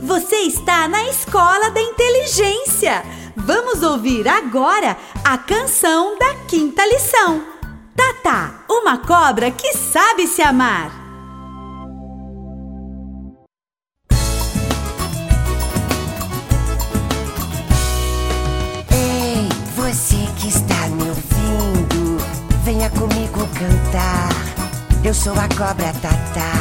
Você está na Escola da Inteligência. Vamos ouvir agora a canção da 5ª lição. Tatá, uma cobra que sabe se amar. Ei, você que está me ouvindo, venha comigo cantar. Eu sou a cobra Tatá.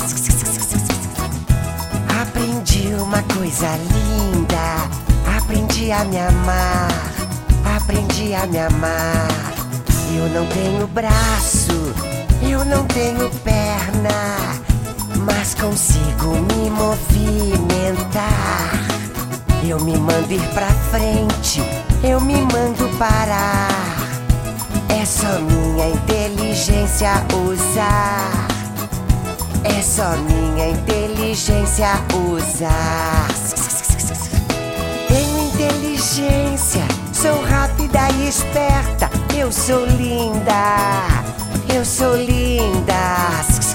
Aprendi uma coisa linda, aprendi a me amar, aprendi a me amar. Eu não tenho braço, eu não tenho perna, mas consigo me movimentar. Eu me mando ir pra frente, eu me mando parar. É só minha inteligência usar. É só minha inteligência usar. Tenho inteligência, sou rápida e esperta. Eu sou linda, eu sou linda.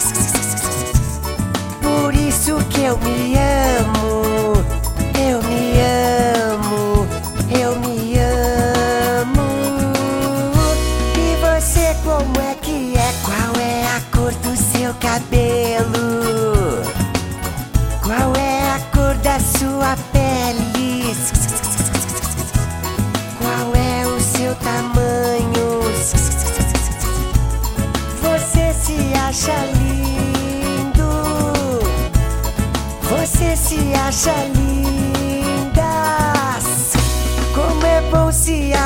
Por isso que eu me amo, eu me amo, eu me amo. E você como é que é? Qual é a cor do seu cabelo? Qual é a cor da sua pele? Qual é o seu tamanho? Você se acha lindo? Você se acha linda? Como é bom se